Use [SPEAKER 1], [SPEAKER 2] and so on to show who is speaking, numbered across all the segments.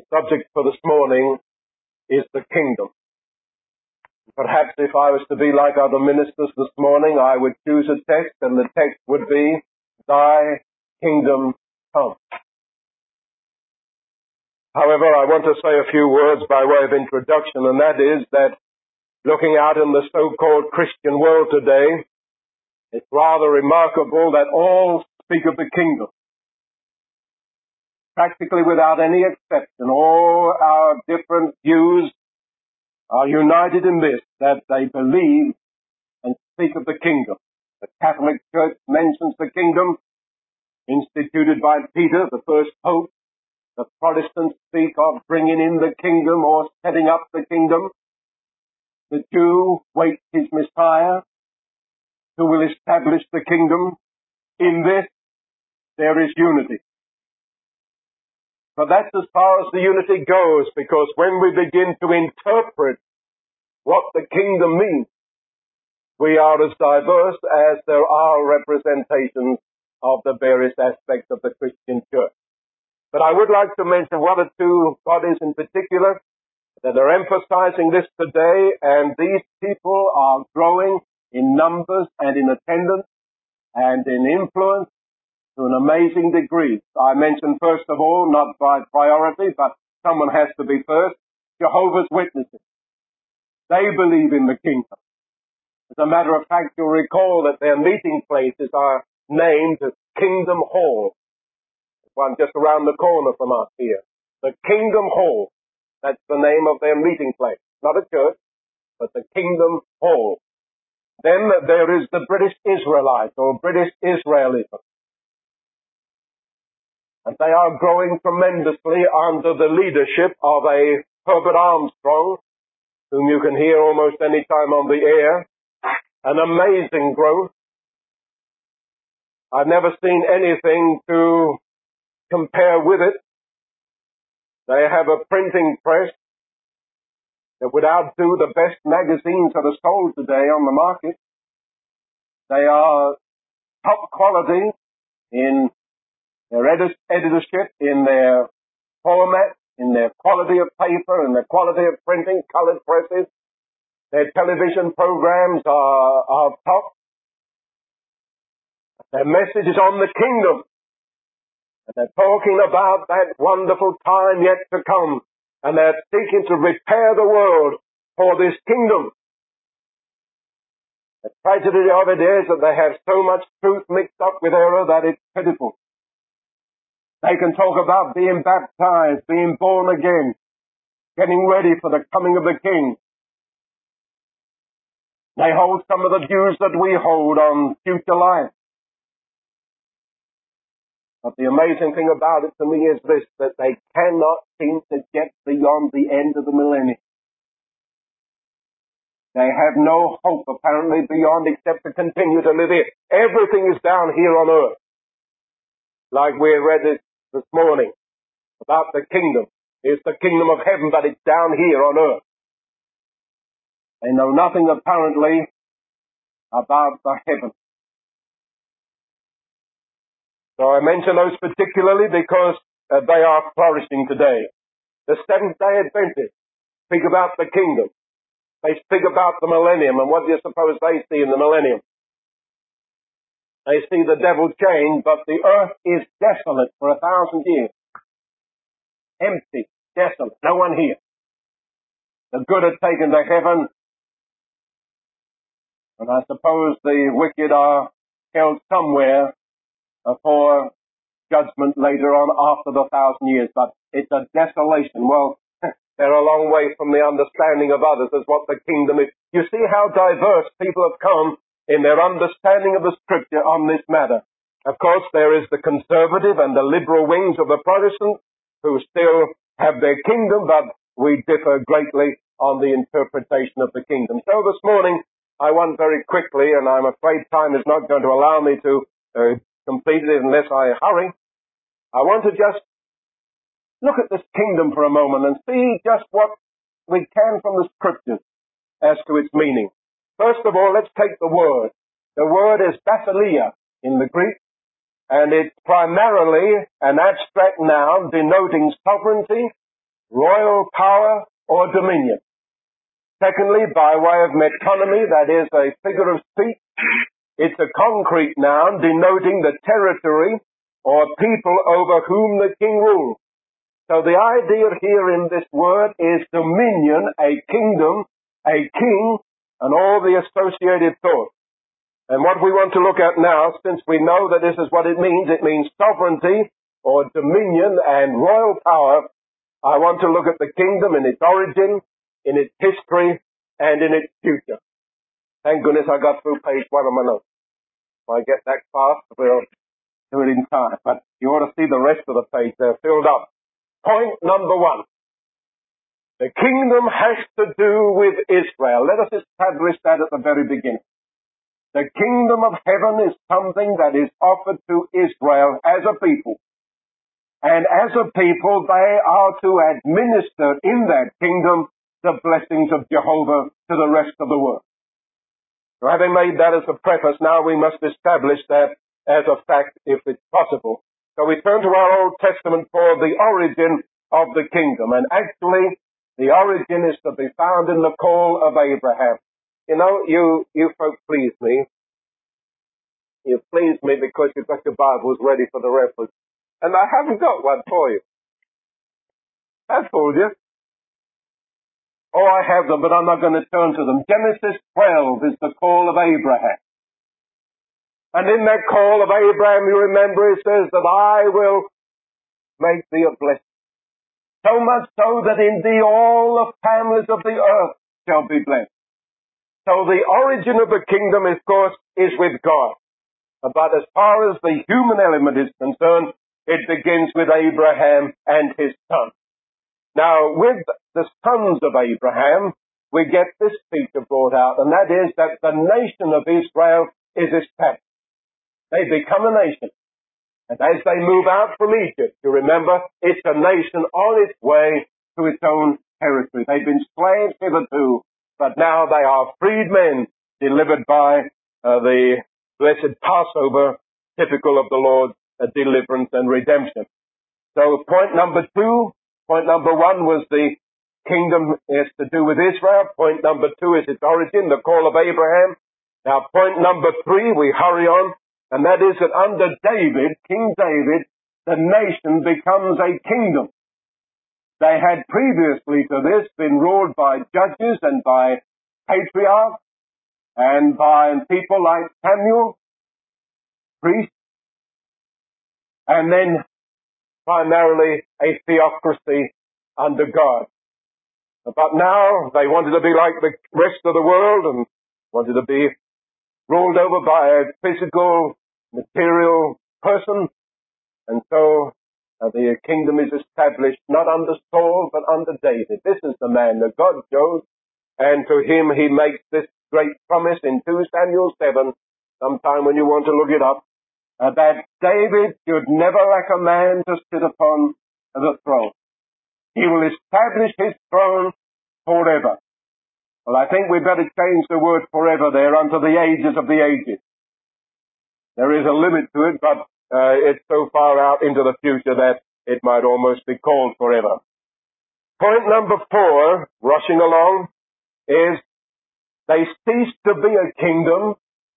[SPEAKER 1] subject for this morning is the kingdom. Perhaps if I was to be like other ministers this morning, I would choose a text, and the text would be, Thy kingdom come. However, I want to say a few words by way of introduction, and that is that looking out in the so-called Christian world today, it's rather remarkable that all speak of the kingdom. Practically without any exception, all our different views are united in this, that they believe and speak of the kingdom. The Catholic Church mentions the kingdom instituted by Peter, the first pope. The Protestants speak of bringing in the kingdom or setting up the kingdom. The Jew waits his Messiah who will establish the kingdom. In this, there is unity. But that's as far as the unity goes, because when we begin to interpret what the kingdom means, we are as diverse as there are representations of the various aspects of the Christian church. But I would like to mention one or two bodies in particular that are emphasizing this today, and these people are growing in numbers and in attendance and in influence to an amazing degree. I mention first of all, not by priority, but someone has to be first, Jehovah's Witnesses. They believe in the kingdom. As a matter of fact, you'll recall that their meeting places are named Kingdom Hall. One just around the corner from us here. The Kingdom Hall. That's the name of their meeting place. Not a church, but the Kingdom Hall. Then there is the British Israelites, or British Israelism. And they are growing tremendously under the leadership of a Herbert Armstrong, whom you can hear almost any time on the air. An amazing growth. I've never seen anything to compare with it. They have a printing press that would outdo the best magazines that are sold today on the market. They are top quality in their editorship, in their format, in their quality of paper, in their quality of printing, colored presses. Their television programs are top. Their message is on the kingdom. And they're talking about that wonderful time yet to come. And they're seeking to repair the world for this kingdom. The tragedy of it is that they have so much truth mixed up with error that it's pitiful. They can talk about being baptized, being born again, getting ready for the coming of the King. They hold some of the views that we hold on future life. But the amazing thing about it to me is this, that they cannot seem to get beyond the end of the millennium. They have no hope apparently beyond except to continue to live here. Everything is down here on earth. Like we read this morning about the kingdom. It's the kingdom of heaven, but it's down here on earth. They know nothing apparently about the heaven. So I mention those particularly because they are flourishing today. The Seventh-day Adventists speak about the kingdom. They speak about the millennium, and what do you suppose they see in the millennium? They see the devil chained, but the earth is desolate for 1,000 years. Empty, desolate, no one here. The good are taken to heaven, and I suppose the wicked are held somewhere for judgment later on after the 1,000 years. But it's a desolation. Well, they're a long way from the understanding of others as what the kingdom is. You see how diverse people have come in their understanding of the Scripture on this matter. Of course, there is the conservative and the liberal wings of the Protestants who still have their kingdom, but we differ greatly on the interpretation of the kingdom. So this morning, I want very quickly, and I'm afraid time is not going to allow me to complete it unless I hurry. I want to just look at this kingdom for a moment and see just what we can from the Scriptures as to its meaning. First of all, let's take the word. The word is basileia in the Greek, and it's primarily an abstract noun denoting sovereignty royal power or dominion. Secondly, by way of metonymy, that is a figure of speech, it's a concrete noun denoting the territory or people over whom the king rules. So the idea here in this word is dominion, a kingdom, a king, and all the associated thoughts. And what we want to look at now, since we know that this is what it means sovereignty or dominion and royal power. I want to look at the kingdom in its origin, in its history, and in its future. Thank goodness I got through page 1 of my notes. If I get that fast, we'll do it in time. But you ought to see the rest of the page. They're filled up. Point number 1. The kingdom has to do with Israel. Let us establish that at the very beginning. The kingdom of heaven is something that is offered to Israel as a people. And as a people, they are to administer in that kingdom the blessings of Jehovah to the rest of the world. So having made that as a preface, now we must establish that as a fact if it's possible. So we turn to our Old Testament for the origin of the kingdom. And actually, the origin is to be found in the call of Abraham. You know, you folks please me. You please me because you've got your Bibles ready for the reference. And I haven't got one for you. I told you. Oh, I have them, but I'm not going to turn to them. Genesis 12 is the call of Abraham. And in that call of Abraham, you remember, it says that I will make thee a blessing. So much so that in thee all the families of the earth shall be blessed. So the origin of the kingdom, of course, is with God. But as far as the human element is concerned, it begins with Abraham and his son. Now, with the sons of Abraham, we get this feature brought out, and that is that the nation of Israel is established. They become a nation. And as they move out from Egypt, you remember, it's a nation on its way to its own territory. They've been slaves hitherto, but now they are freed men delivered by the blessed Passover, typical of the Lord's deliverance and redemption. So point number 2, point number 1 was the kingdom is to do with Israel. Point number 2 is its origin, the call of Abraham. Now point number 3, we hurry on, and that is that under David, King David, the nation becomes a kingdom. They had previously to this been ruled by judges and by patriarchs and by people like Samuel, priests, and then primarily a theocracy under God. But now they wanted to be like the rest of the world and wanted to be ruled over by a physical, material person. And so the kingdom is established not under Saul but under David. This is the man that God chose, and to him he makes this great promise in 2 Samuel 7, sometime when you want to look it up, that David should never lack a man to sit upon the throne. He will establish his throne forever. Well, I think we'd better change the word forever there unto the ages of the ages. There is a limit to it, but it's so far out into the future that it might almost be called forever. Point number 4, rushing along, is they ceased to be a kingdom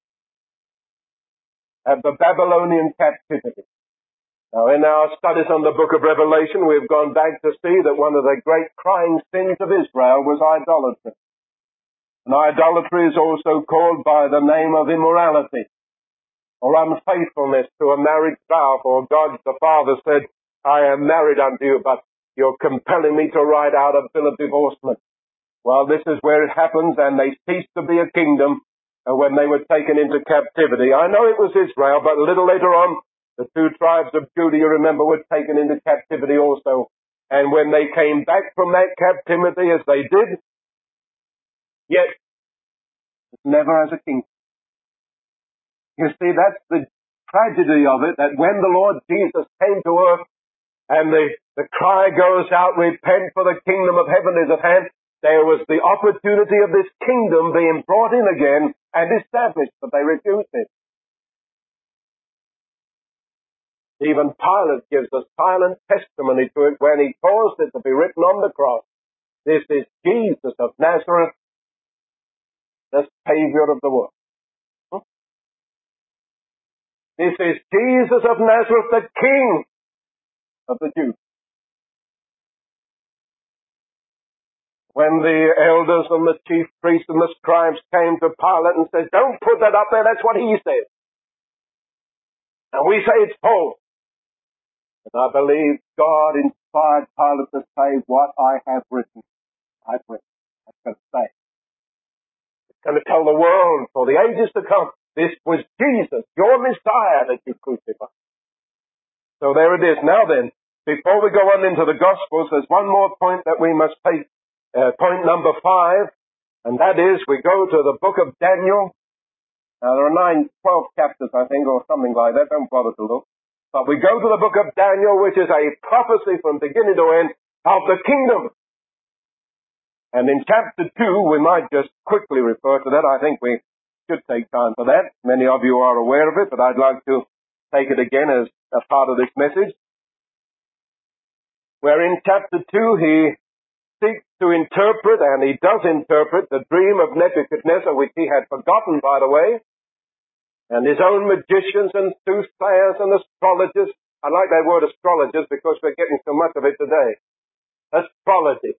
[SPEAKER 1] at the Babylonian captivity. Now, in our studies on the book of Revelation, we've gone back to see that one of the great crying sins of Israel was idolatry. And idolatry is also called by the name of immorality, or unfaithfulness to a marriage vow. For God the Father said, I am married unto you, but you're compelling me to write out a bill of divorcement. Well, this is where it happens, and they ceased to be a kingdom when they were taken into captivity. I know it was Israel, but a little later on, the 2 tribes of Judah, you remember, were taken into captivity also. And when they came back from that captivity, as they did, yet never as a king. You see, that's the tragedy of it, that when the Lord Jesus came to earth and the cry goes out, repent for the kingdom of heaven is at hand, there was the opportunity of this kingdom being brought in again and established, but they refused it. Even Pilate gives a silent testimony to it when he caused it to be written on the cross. This is Jesus of Nazareth, the Savior of the world. This is Jesus of Nazareth, the King of the Jews. When the elders and the chief priests and the scribes came to Pilate and said, don't put that up there, that's what he said. And we say it's false. And I believe God inspired Pilate to say what I have written. I've written. That's going to say. It's going to tell the world for the ages to come, this was Jesus, your Messiah that you crucified. So there it is. Now then, before we go on into the Gospels, there's one more point that we must take. Point number 5, and that is we go to the book of Daniel. Now there are 12 chapters, I think, or something like that. Don't bother to look. But we go to the book of Daniel, which is a prophecy from beginning to end of the kingdom. And in chapter 2, we might just quickly refer to that. I think we should take time for that. Many of you are aware of it, but I'd like to take it again as a part of this message. Where in chapter 2, he seeks to interpret, and he does interpret, the dream of Nebuchadnezzar, which he had forgotten, by the way, and his own magicians and soothsayers and astrologers. I like that word astrologers because we're getting so much of it today. Astrology.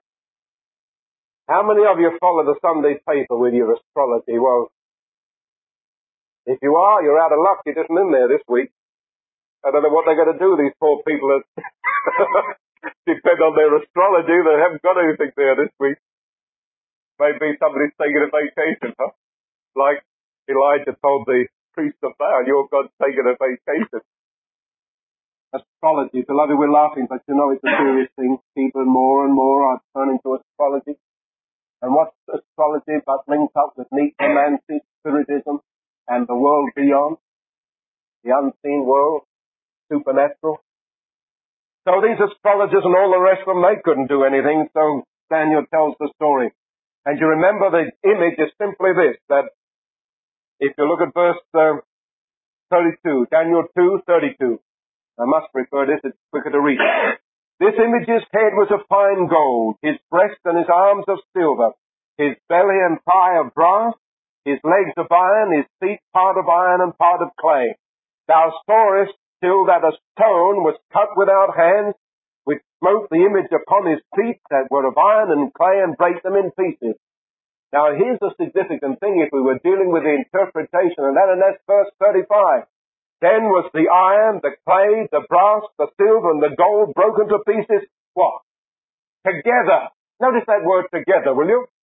[SPEAKER 1] How many of you follow the Sunday paper with your astrology? Well, if you are, you're out of luck. It isn't in there this week. I don't know what they're going to do, these poor people that depend on their astrology. They haven't got anything there this week. Maybe somebody's taking a vacation, huh? Like Elijah told the priest of Baal, your God's taking a vacation. Astrology, beloved, we're laughing, but you know it's a serious thing. People more and more are turning to astrology. And what's astrology but linked up with necromancy, spiritism, and the world beyond? The unseen world, supernatural. So these astrologers and all the rest of them, they couldn't do anything, so Daniel tells the story. And you remember the image is simply this, that if you look at verse 32, Daniel 2:32, I must refer this, it's quicker to read. This image's head was of fine gold, his breast and his arms of silver, his belly and thigh of brass, his legs of iron, his feet part of iron and part of clay. Thou sawest till that a stone was cut without hands, which smote the image upon his feet that were of iron and clay and brake them in pieces. Now here's the significant thing if we were dealing with the interpretation of that, and that's verse 35. Then was the iron, the clay, the brass, the silver, and the gold broken to pieces. What? Together. Notice that word together, will you?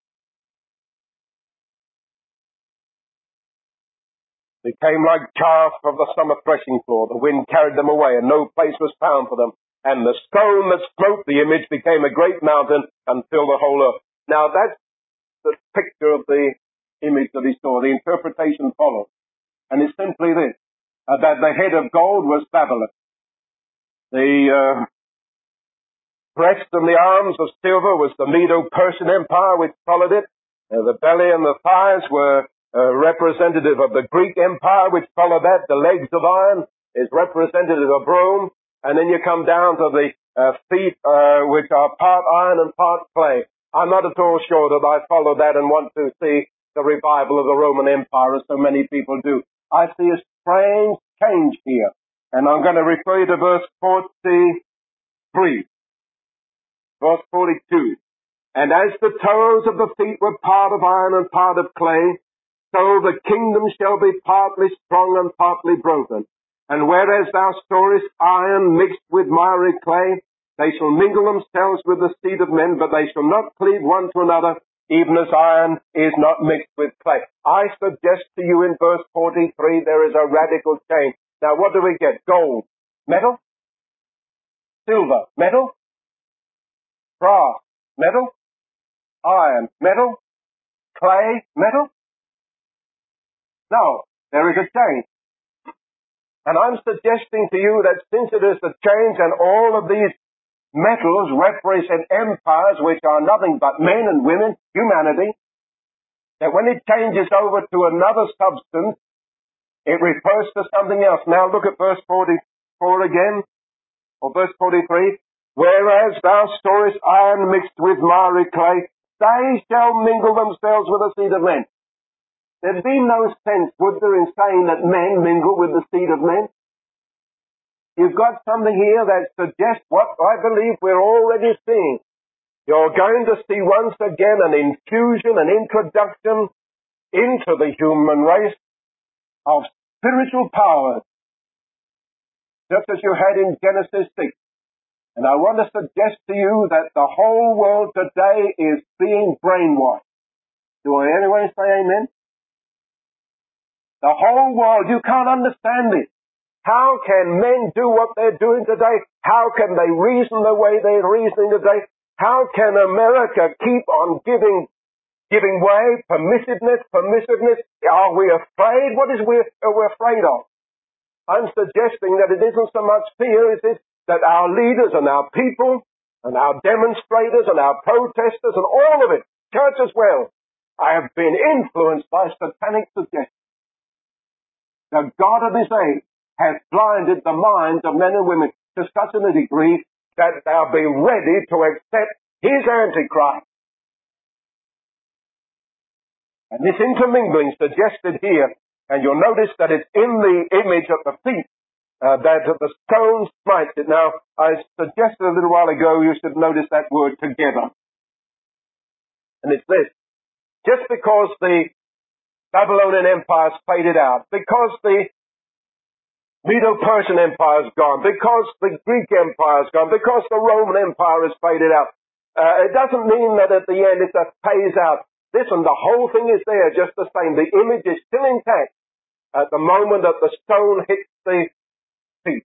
[SPEAKER 1] They came like chaff of the summer threshing floor. The wind carried them away, and no place was found for them. And the stone that smote the image became a great mountain and filled the whole earth. Now that's the picture of the image that he saw. The interpretation follows. And it's simply this, that the head of gold was Babylon. The breast and the arms of silver was the Medo-Persian Empire, which followed it. The belly and the thighs were representative of the Greek Empire, which followed that. The legs of iron is representative of Rome. And then you come down to the feet, which are part iron and part clay. I'm not at all sure that I follow that and want to see the revival of the Roman Empire, as so many people do. I see a strange change here. And I'm going to refer you to verse 43. Verse 42. And as the toes of the feet were part of iron and part of clay, so the kingdom shall be partly strong and partly broken. And whereas thou storest iron mixed with miry clay, they shall mingle themselves with the seed of men, but they shall not cleave one to another, even as iron is not mixed with clay. I suggest to you in verse 43, there is a radical change. Now what do we get? Gold, metal, silver, metal, brass, metal, iron, metal, clay, metal. No, there is a change. And I'm suggesting to you that since it is a change and all of these metals represent empires which are nothing but men and women, humanity, that when it changes over to another substance, It refers to something else. Now look at verse 44 again, or verse 43. Whereas thou storest iron mixed with miry clay, they shall mingle themselves with the seed of men. There'd be no sense, would there, in saying that men mingle with the seed of men? You've got something here that suggests what I believe we're already seeing. You're going to see once again an infusion, an introduction into the human race of spiritual powers, just as you had in Genesis 6. And I want to suggest to you that the whole world today is being brainwashed. Do anyone say amen? The whole world, you can't understand it. How can men do what they're doing today? How can they reason the way they're reasoning today? How can America keep on giving way? Permissiveness. Are we afraid? What is we're afraid of? I'm suggesting that it isn't so much fear, it is that our leaders and our people and our demonstrators and our protesters and all of it, church as well, have been influenced by satanic suggestions. The God of this age has blinded the minds of men and women to such a degree that they'll be ready to accept his Antichrist. And this intermingling suggested here, and you'll notice that it's in the image of the feet, that the stone smites it. Now, I suggested a little while ago you should notice that word together. And it's this. Just because the Babylonian Empire's faded out, because the Medo-Persian Empire's gone, because the Greek Empire's gone, because the Roman Empire has faded out, it doesn't mean that at the end it just pays out. Listen, the whole thing is there just the same. The image is still intact at the moment that the stone hits the feet.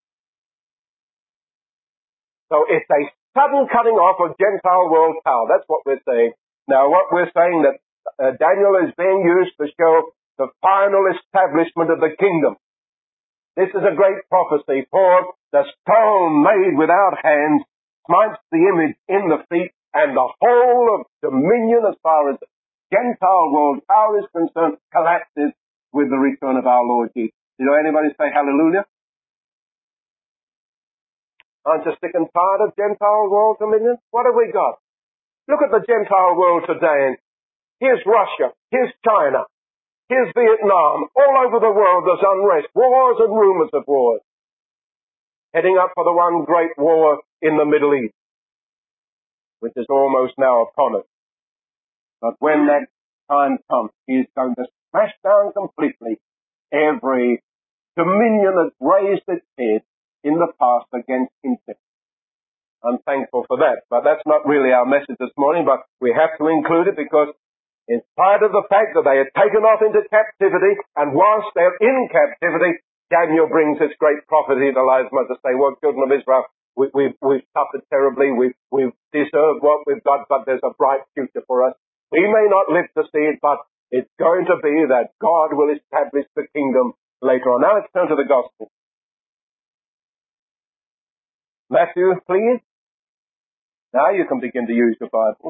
[SPEAKER 1] So it's a sudden cutting off of Gentile world power. That's what we're saying. Now, what we're saying that Daniel is being used to show the final establishment of the kingdom. This is a great prophecy, for the stone made without hands smites the image in the feet, and the whole of dominion as far as Gentile world power is concerned collapses with the return of our Lord Jesus. You know, anybody say hallelujah? Aren't you sick and tired of Gentile world dominion? What have we got? Look at the Gentile world today, and here's Russia, here's China, here's Vietnam. All over the world there's unrest, wars and rumors of wars. Heading up for the one great war in the Middle East, which is almost now upon us. But when that time comes, he's going to smash down completely every dominion that's raised its head in the past against himself. I'm thankful for that. But that's not really our message this morning, but we have to include it because in spite of the fact that they are taken off into captivity, and whilst they're in captivity, Daniel brings this great prophecy to Elijah to say, well, children of Israel, we've suffered terribly, we've deserved what we've got, but there's a bright future for us. We may not live to see it, but it's going to be that God will establish the kingdom later on. Now let's turn to the gospel. Matthew, please. Now you can begin to use your Bible.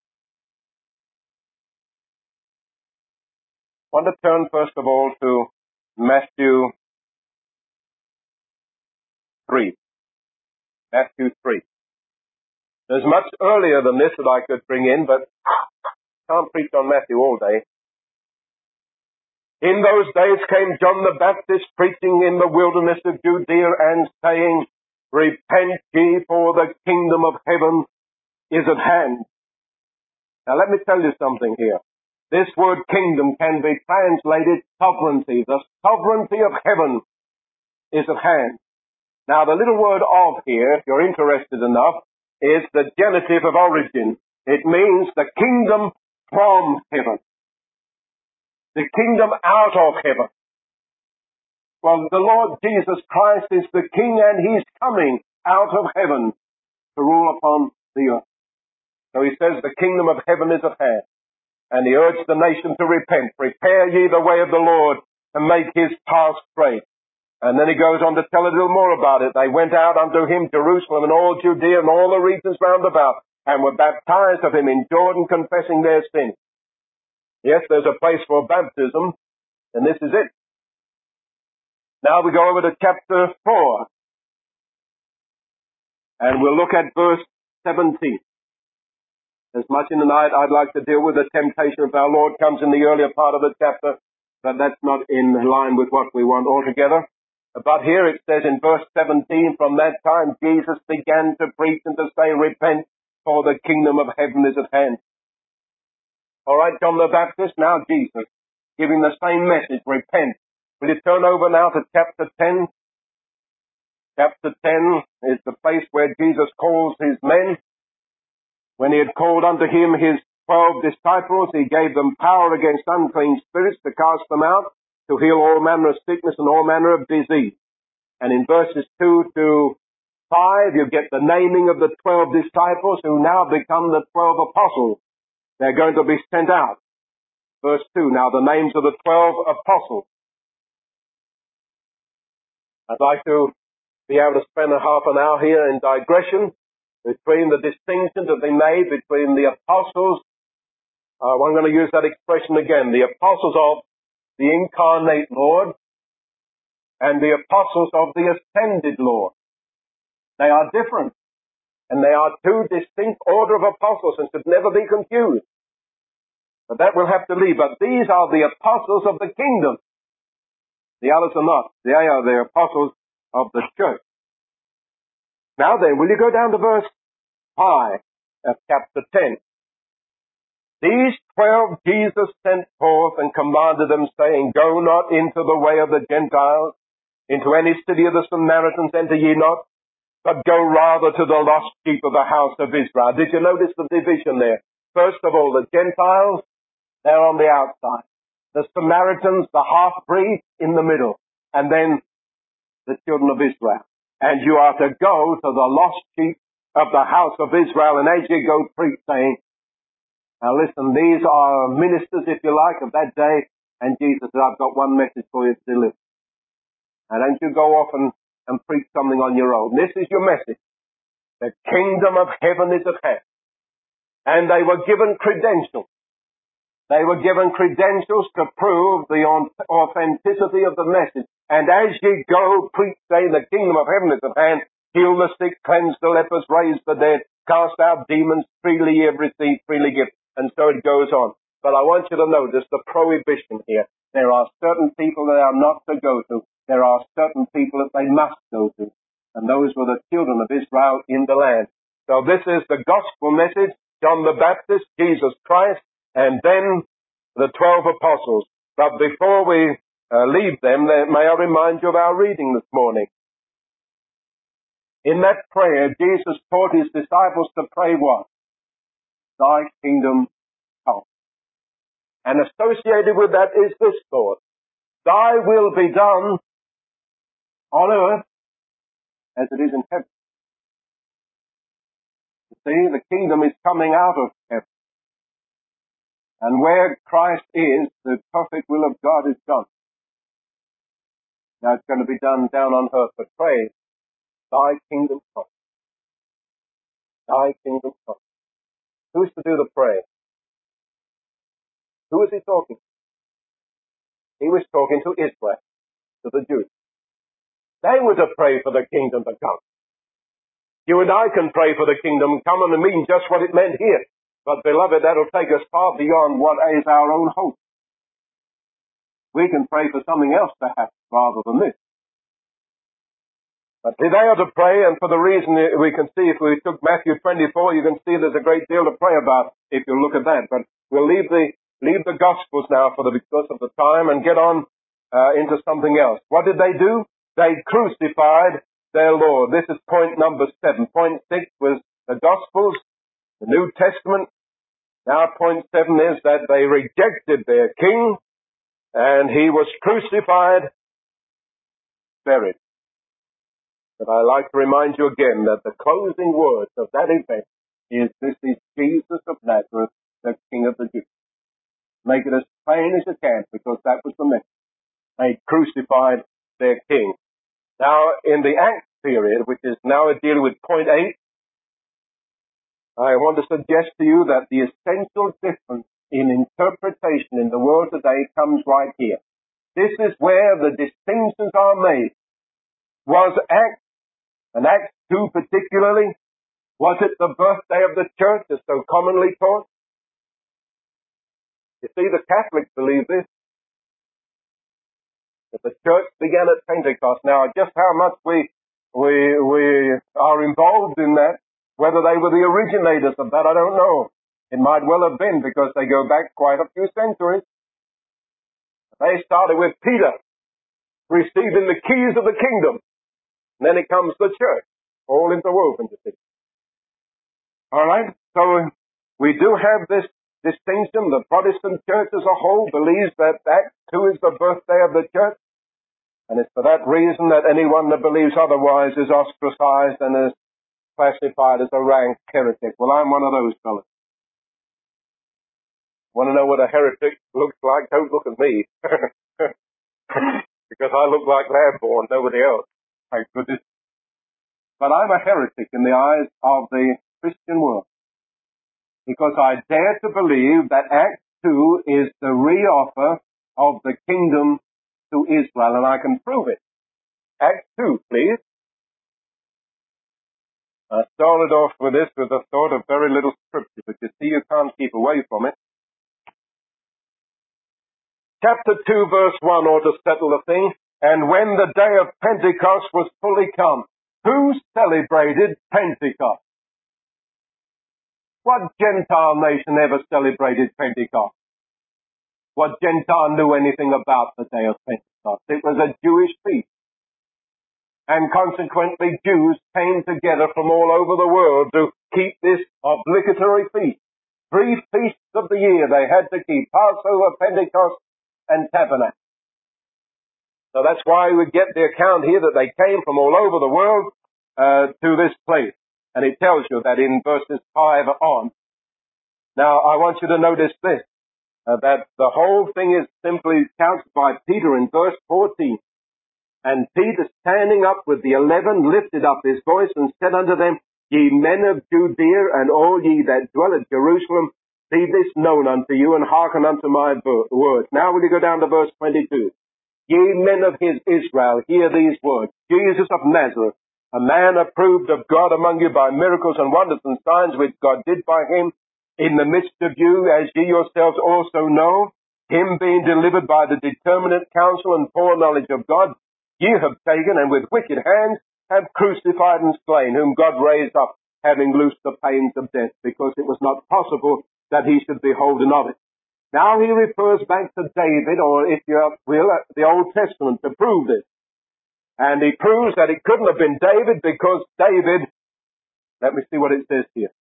[SPEAKER 1] I want to turn first of all to Matthew 3. Matthew 3. There's much earlier than this that I could bring in, but can't preach on Matthew all day. In those days came John the Baptist preaching in the wilderness of Judea and saying, repent ye, for the kingdom of heaven is at hand. Now let me tell you something here. This word kingdom can be translated sovereignty. The sovereignty of heaven is at hand. Now the little word of here, if you're interested enough, is the genitive of origin. It means the kingdom from heaven. The kingdom out of heaven. Well, the Lord Jesus Christ is the King, and he's coming out of heaven to rule upon the earth. So he says the kingdom of heaven is at hand. And he urged the nation to repent. Prepare ye the way of the Lord and make his path straight. And then he goes on to tell a little more about it. They went out unto him, Jerusalem and all Judea and all the regions round about, and were baptized of him in Jordan, confessing their sins. Yes, there's a place for baptism, and this is it. Now we go over to chapter 4, and we'll look at verse 17. As much in the night I'd like to deal with the temptation of our Lord comes in the earlier part of the chapter, but that's not in line with what we want altogether. But here it says in verse 17, from that time Jesus began to preach and to say, repent, for the kingdom of heaven is at hand. All right, John the Baptist, now Jesus, giving the same message, repent. Will you turn over now to chapter 10? Chapter 10 is the place where Jesus calls his men. When he had called unto him his 12 disciples, he gave them power against unclean spirits to cast them out, to heal all manner of sickness and all manner of disease. And in verses 2 to 5, you get the naming of the 12 disciples who now become the 12 apostles. They're going to be sent out. Verse 2, now the names of the 12 apostles. I'd like to be able to spend a half an hour here in digression between the distinctions that they made between the apostles. I'm going to use that expression again. The apostles of the incarnate Lord and the apostles of the ascended Lord. They are different. And they are two distinct order of apostles and should never be confused. But that will have to leave. But these are the apostles of the kingdom. The others are not. They are the apostles of the church. Now then, will you go down to verse 5 of chapter 10? These 12 Jesus sent forth and commanded them, saying, go not into the way of the Gentiles, into any city of the Samaritans enter ye not, but go rather to the lost sheep of the house of Israel. Did you notice the division there? First of all, the Gentiles, they're on the outside. The Samaritans, the half-breed, in the middle. And then the children of Israel. And you are to go to the lost sheep of the house of Israel. And as you go, preach, saying, now listen, these are ministers, if you like, of that day. And Jesus said, I've got one message for you to deliver. Now don't you go off and preach something on your own. This is your message. The kingdom of heaven is at hand. And they were given credentials. They were given credentials to prove the authenticity of the message. And as ye go, preach, say, the kingdom of heaven is at hand, heal the sick, cleanse the lepers, raise the dead, cast out demons, freely ye have received, freely give. And so it goes on. But I want you to notice the prohibition here. There are certain people that are not to go to. There are certain people that they must go to. And those were the children of Israel in the land. So this is the gospel message, John the Baptist, Jesus Christ, and then the 12 apostles. But before we leave them, may I remind you of our reading this morning. In that prayer, Jesus taught his disciples to pray what? Thy kingdom come. And associated with that is this thought. Thy will be done on earth as it is in heaven. You see, the kingdom is coming out of heaven. And where Christ is, the perfect will of God is done. Now it's going to be done down on earth, but pray, thy kingdom come. Thy kingdom come. Who's to do the praying? Who is he talking to? He was talking to Israel, to the Jews. They were to pray for the kingdom to come. You and I can pray for the kingdom to come, and it means just what it meant here. But beloved, that'll take us far beyond what is our own hope. We can pray for something else perhaps rather than this. But they are to pray, and for the reason we can see, if we took Matthew 24, you can see there's a great deal to pray about if you look at that. But we'll leave the Gospels now because of the time and get on into something else. What did they do? They crucified their Lord. This is point number 7. Point 6 was the Gospels, the New Testament. Now point 7 is that they rejected their king, and he was crucified, buried. But I like to remind you again that the closing words of that event is, this is Jesus of Nazareth, the King of the Jews. Make it as plain as you can, because that was the message. They crucified their king. Now, in the Acts period, which is now dealing with point 8, I want to suggest to you that the essential difference in interpretation in the world today comes right here. This is where the distinctions are made. Was Acts, and Acts 2 particularly, was it the birthday of the church as so commonly taught? You see, the Catholics believe this, that the church began at Pentecost. Now, just how much we are involved in that, whether they were the originators of that, I don't know. It might well have been, because they go back quite a few centuries. They started with Peter receiving the keys of the kingdom. And then it comes the church, all interwoven, you see. All right? So we do have this distinction. The Protestant church as a whole believes that Acts 2 is the birthday of the church. And it's for that reason that anyone that believes otherwise is ostracized and is classified as a rank heretic. Well, I'm one of those fellows. Want to know what a heretic looks like? Don't look at me. Because I look like Lamborn, nobody else. Thank goodness. But I'm a heretic in the eyes of the Christian world. Because I dare to believe that Acts 2 is the reoffer of the kingdom to Israel, and I can prove it. Acts 2, please. I started off with this with a thought of very little scripture, but you see you can't keep away from it. Chapter 2, verse 1 ought to settle the thing. And when the day of Pentecost was fully come, who celebrated Pentecost? What Gentile nation ever celebrated Pentecost? What Gentile knew anything about the day of Pentecost? It was a Jewish feast. And consequently, Jews came together from all over the world to keep this obligatory feast. 3 feasts of the year they had to keep: Passover, Pentecost, and Tabernacle. So that's why we get the account here that they came from all over the world to this place. And it tells you that in verses 5 on. Now, I want you to notice this, that the whole thing is simply counted by Peter in verse 14. And Peter, standing up with the 11, lifted up his voice and said unto them, Ye men of Judea, and all ye that dwell at Jerusalem, be this known unto you, and hearken unto my words. Now will you go down to verse 22. Ye men of his Israel, hear these words. Jesus of Nazareth, a man approved of God among you by miracles and wonders and signs which God did by him in the midst of you, as ye yourselves also know, him being delivered by the determinate counsel and foreknowledge of God, ye have taken, and with wicked hands have crucified and slain, whom God raised up, having loosed the pains of death, because it was not possible that he should be holden of it. Now he refers back to David, or if you will, the Old Testament, to prove this. And he proves that it couldn't have been David, because David, let me see what it says here.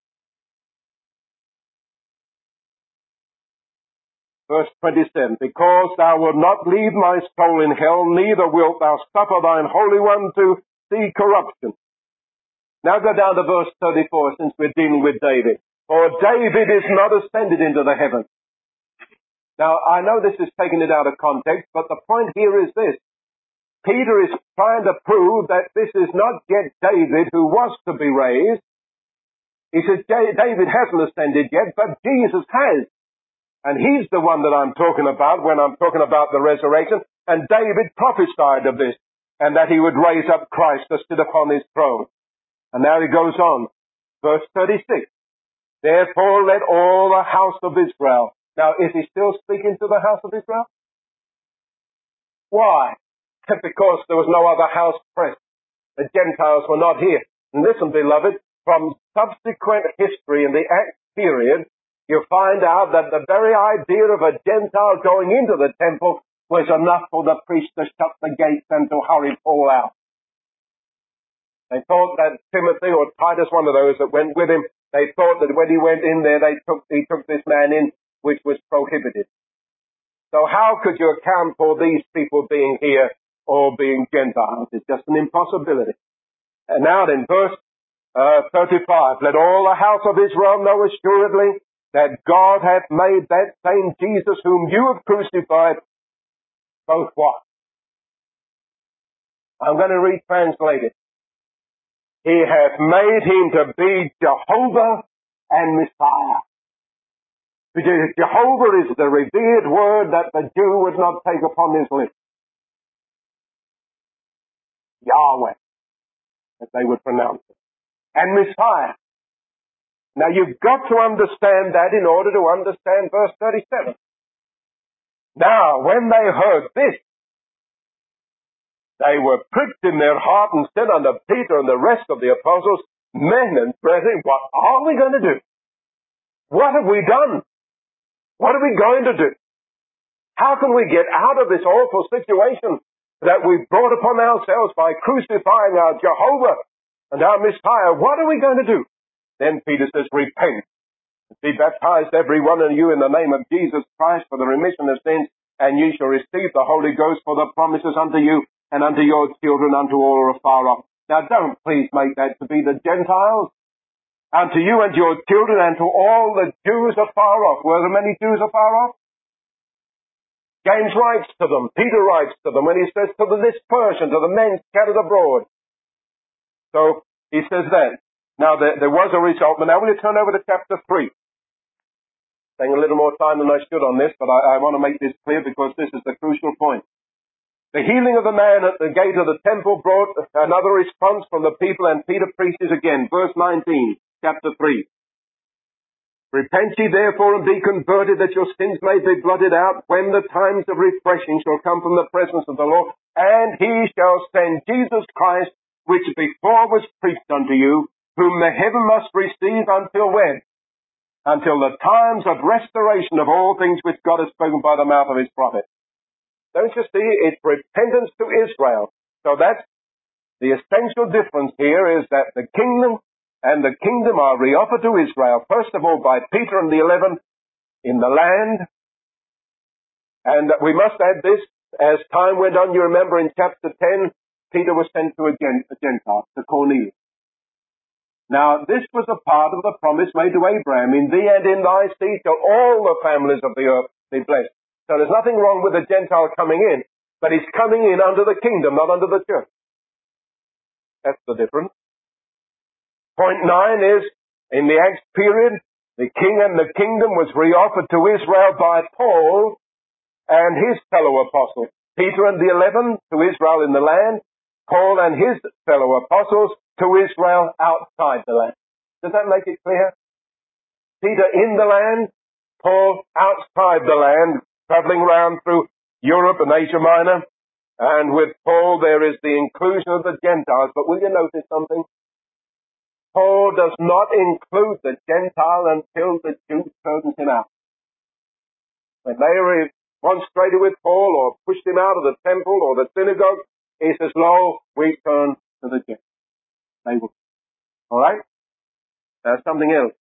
[SPEAKER 1] Verse 27, because thou wilt not leave my soul in hell, neither wilt thou suffer thine Holy One to see corruption. Now go down to verse 34, since we're dealing with David. For David is not ascended into the heavens. Now, I know this is taking it out of context, but the point here is this. Peter is trying to prove that this is not yet David who was to be raised. He says David hasn't ascended yet, but Jesus has. And he's the one that I'm talking about when I'm talking about the resurrection. And David prophesied of this, and that he would raise up Christ to sit upon his throne. And now he goes on. Verse 36. Therefore let all the house of Israel. Now, is he still speaking to the house of Israel? Why? Because there was no other house present. The Gentiles were not here. And listen, beloved, from subsequent history in the Acts period, you find out that the very idea of a Gentile going into the temple was enough for the priest to shut the gates and to hurry Paul out. They thought that Timothy or Titus, one of those that went with him, they thought that when he went in there, he took this man in, which was prohibited. So how could you account for these people being here or being Gentiles? It's just an impossibility. And now then, verse 35, let all the house of Israel know assuredly that God hath made that same Jesus whom you have crucified both what? I'm going to retranslate it. He hath made him to be Jehovah and Messiah. Because Jehovah is the revered word that the Jew would not take upon his lips. Yahweh, as they would pronounce it, and Messiah. Now you've got to understand that in order to understand verse 37. Now, when they heard this, they were pricked in their heart and said unto Peter and the rest of the apostles, Men and brethren, what are we going to do? What have we done? What are we going to do? How can we get out of this awful situation that we've brought upon ourselves by crucifying our Jehovah and our Messiah? What are we going to do? Then Peter says, Repent. Be baptized every one of you in the name of Jesus Christ for the remission of sins, and ye shall receive the Holy Ghost, for the promises unto you and unto your children, unto all who are afar off. Now don't please make that to be the Gentiles. Unto you and your children and to all the Jews afar off. Were there many Jews afar off? James writes to them, Peter writes to them, when he says to the dispersion, to the men scattered abroad. So he says that. Now there was a result, but now we'll turn over to chapter 3. Spending a little more time than I should on this, but I want to make this clear because this is the crucial point. The healing of the man at the gate of the temple brought another response from the people, and Peter preaches again. Verse 19, chapter 3. Repent ye therefore and be converted, that your sins may be blotted out, when the times of refreshing shall come from the presence of the Lord, and he shall send Jesus Christ, which before was preached unto you, whom the heaven must receive until when? Until the times of restoration of all things which God has spoken by the mouth of his prophet. Don't you see? It's repentance to Israel. So that's the essential difference here, is that the kingdom and the kingdom are reoffered to Israel, first of all by Peter and the 11 in the land. And we must add this, as time went on, you remember in chapter 10, Peter was sent to a Gentile, to Cornelius. Now, this was a part of the promise made to Abraham. In thee and in thy seed shall all the families of the earth be blessed. So there's nothing wrong with a Gentile coming in, but he's coming in under the kingdom, not under the church. That's the difference. Point 9 is, in the Acts period, the king and the kingdom was reoffered to Israel by Paul and his fellow apostles. Peter and the 11 to Israel in the land, Paul and his fellow apostles to Israel outside the land. Does that make it clear? Peter in the land, Paul outside the land, traveling around through Europe and Asia Minor. And with Paul there is the inclusion of the Gentiles. But will you notice something? Paul does not include the Gentile until the Jews turn him out. When they remonstrated with Paul or pushed him out of the temple or the synagogue, he says, Lo, we turn to the Gentiles. They will. All right? There's something else.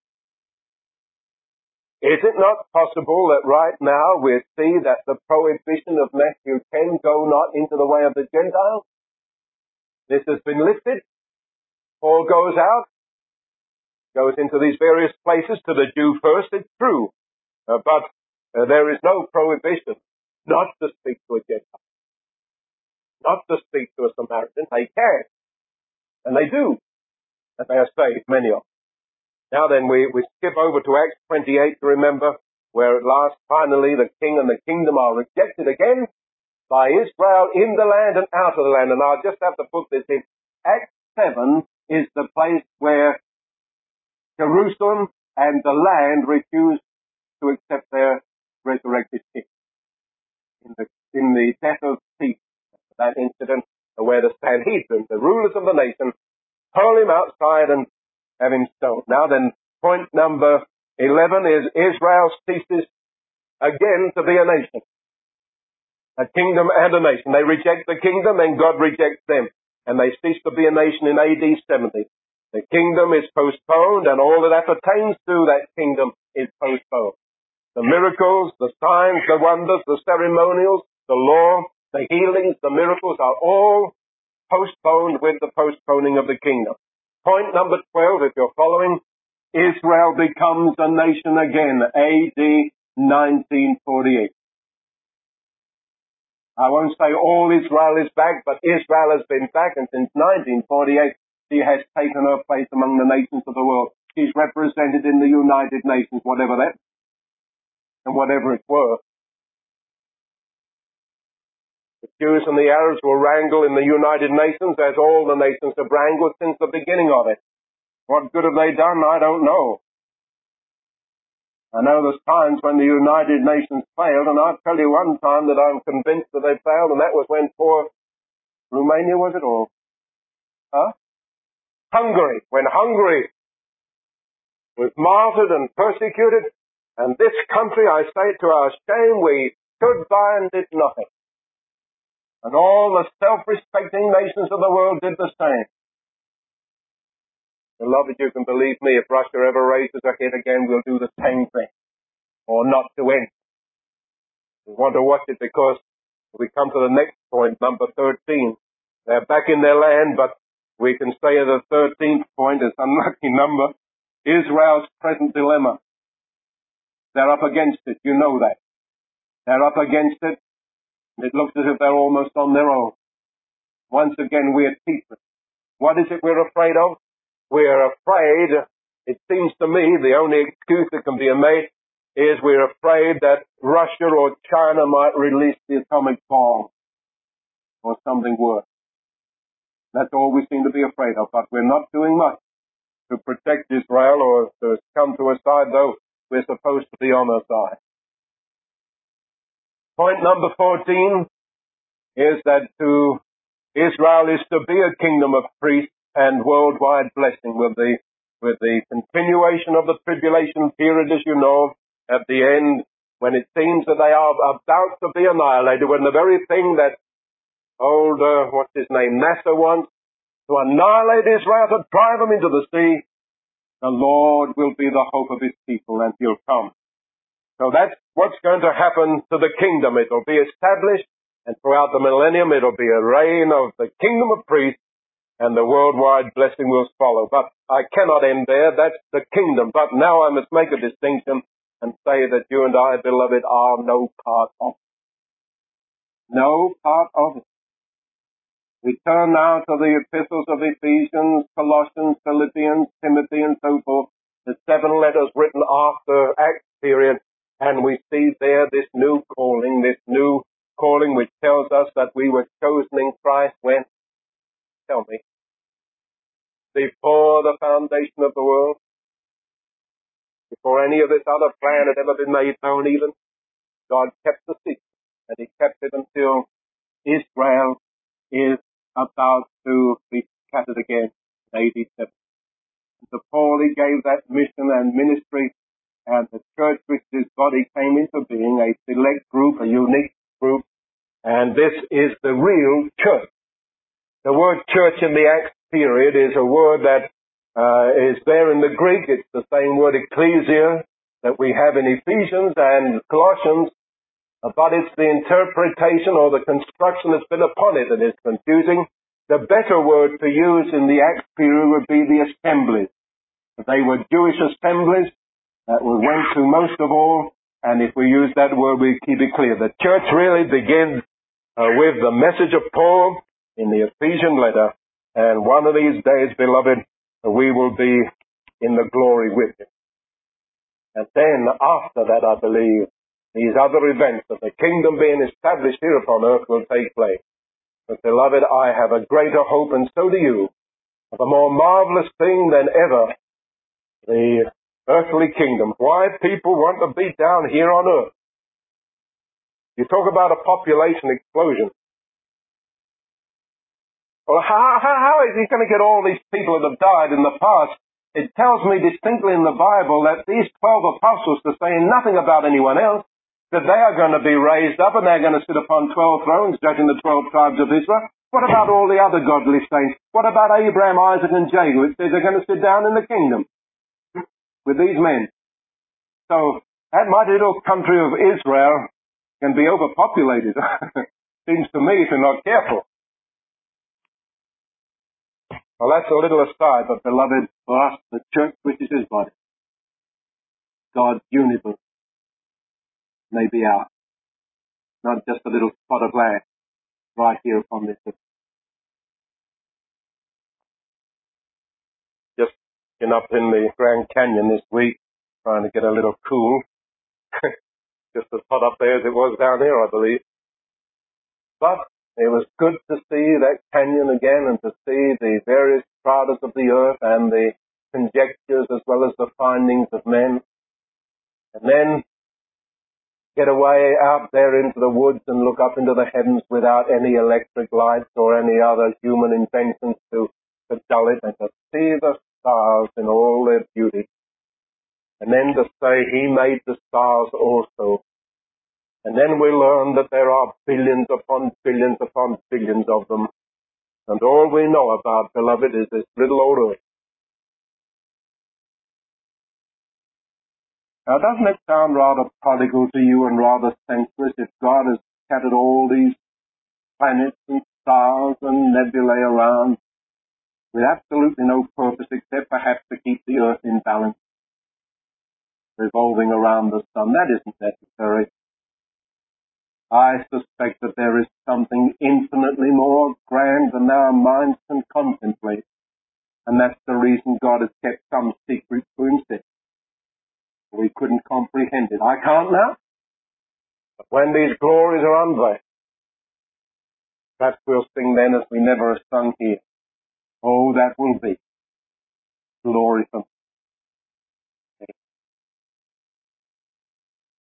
[SPEAKER 1] Is it not possible that right now we see that the prohibition of Matthew 10, go not into the way of the Gentiles? This has been lifted. Paul goes out, goes into these various places, to the Jew first, it's true. But there is no prohibition not to speak to a Gentile, not to speak to a Samaritan. They can, and they do, and they are saved, many of them. Now then, we skip over to Acts 28 to remember, where at last, finally, the king and the kingdom are rejected again by Israel in the land and out of the land. And I'll just have to put this in. Acts 7 is the place where Jerusalem and the land refused to accept their resurrected king. In the death of Stephen, that incident where the Sanhedrin, the rulers of the nation, hurl him outside and have him stoned. Now then, point number 11 is Israel ceases again to be a nation. A kingdom and a nation. They reject the kingdom and God rejects them. And they cease to be a nation in AD 70. The kingdom is postponed and all that pertains to that kingdom is postponed. The miracles, the signs, the wonders, the ceremonials, the law, the healings, the miracles are all postponed with the postponing of the kingdom. Point number 12, if you're following, Israel becomes a nation again, AD 1948. I won't say all Israel is back, but Israel has been back, and since 1948, she has taken her place among the nations of the world. She's represented in the United Nations, whatever that, and whatever it's worth. The Jews and the Arabs will wrangle in the United Nations as all the nations have wrangled since the beginning of it. What good have they done? I don't know. I know there's times when the United Nations failed, and I'll tell you one time that I'm convinced that they failed, and that was when poor Romania, was it all? Hungary. When Hungary was martyred and persecuted, and this country, I say to our shame, we stood by and did nothing. And all the self-respecting nations of the world did the same. Beloved, you can believe me, if Russia ever raises her head again, we'll do the same thing. Or not do anything. We want to watch it because we come to the next point, number 13. They're back in their land, but we can say the 13th point is an unlucky number. Israel's present dilemma. They're up against it, you know that. They're up against it, and it looks as if they're almost on their own. Once again, we're teachers. What is it we're afraid of? We're afraid, it seems to me, the only excuse that can be made is we're afraid that Russia or China might release the atomic bomb or something worse. That's all we seem to be afraid of, but we're not doing much to protect Israel or to come to a side, though we're supposed to be on our side. Point number 14 is that Israel is to be a kingdom of priests and worldwide blessing with the continuation of the tribulation period, as you know, at the end, when it seems that they are about to be annihilated, when the very thing that old, Nasser wants, to annihilate Israel, to drive them into the sea, the Lord will be the hope of his people, and he'll come. So that's what's going to happen to the kingdom. It'll be established, and throughout the millennium, it'll be a reign of the kingdom of priests, and the worldwide blessing will follow. But I cannot end there. That's the kingdom. But now I must make a distinction and say that you and I, beloved, are no part of it. No part of it. We turn now to the epistles of Ephesians, Colossians, Philippians, Timothy, and so forth, the 7 letters written after Acts period, and we see there this new calling which tells us that we were chosen in Christ when? Tell me. Before the foundation of the world? Before any of this other plan had ever been made known even? God kept the secret, and he kept it until Israel is about to be scattered again in AD 70. To Paul he gave that mission and ministry, and the church which his body came into being, a select group, a unique group, and this is the real church. The word church in the Acts period is a word that is there in the Greek. It's the same word ecclesia that we have in Ephesians and Colossians, but it's the interpretation or the construction that's been upon it that is confusing. The better word to use in the Acts period would be the assemblies. They were Jewish assemblies that we went to most of all, and if we use that word, we keep it clear. The church really begins with the message of Paul in the Ephesian letter, and one of these days, beloved, we will be in the glory with him. And then after that, I believe, these other events of the kingdom being established here upon earth will take place. But beloved, I have a greater hope, and so do you, of a more marvelous thing than ever, the earthly kingdom. Why people want to be down here on earth. You talk about a population explosion. Well, how is he going to get all these people that have died in the past? It tells me distinctly in the Bible that these 12 apostles are saying nothing about anyone else, that they are going to be raised up and they're going to sit upon 12 thrones judging the 12 tribes of Israel. What about all the other godly saints? What about Abraham, Isaac, and Jacob? It says they're going to sit down in the kingdom with these men. So that mighty little country of Israel can be overpopulated. Seems to me if you're not careful. Well, that's a little aside, but beloved, for us, the church which is his body, God's universe, may be ours. Not just a little spot of land right here upon this earth. Just been up in the Grand Canyon this week, trying to get a little cool. Just as hot up there as it was down here, I believe. But It was good to see that canyon again and to see the various stratas of the earth and the conjectures as well as the findings of men. And then get away out there into the woods and look up into the heavens without any electric lights or any other human inventions to dull it, and to see the stars in all their beauty. And then to say He made the stars also. And then we learn that there are billions upon billions upon billions of them. And all we know about, beloved, is this little old earth. Now, doesn't it sound rather prodigal to you and rather senseless if God has scattered all these planets and stars and nebulae around with absolutely no purpose except perhaps to keep the earth in balance, revolving around the sun? That isn't necessary. I suspect that there is something infinitely more grand than our minds can contemplate, and that's the reason God has kept some secret to Himself. We couldn't comprehend it. I can't now. But when these glories are unveiled, perhaps we'll sing then as we never have sung here. Oh, that will be glory from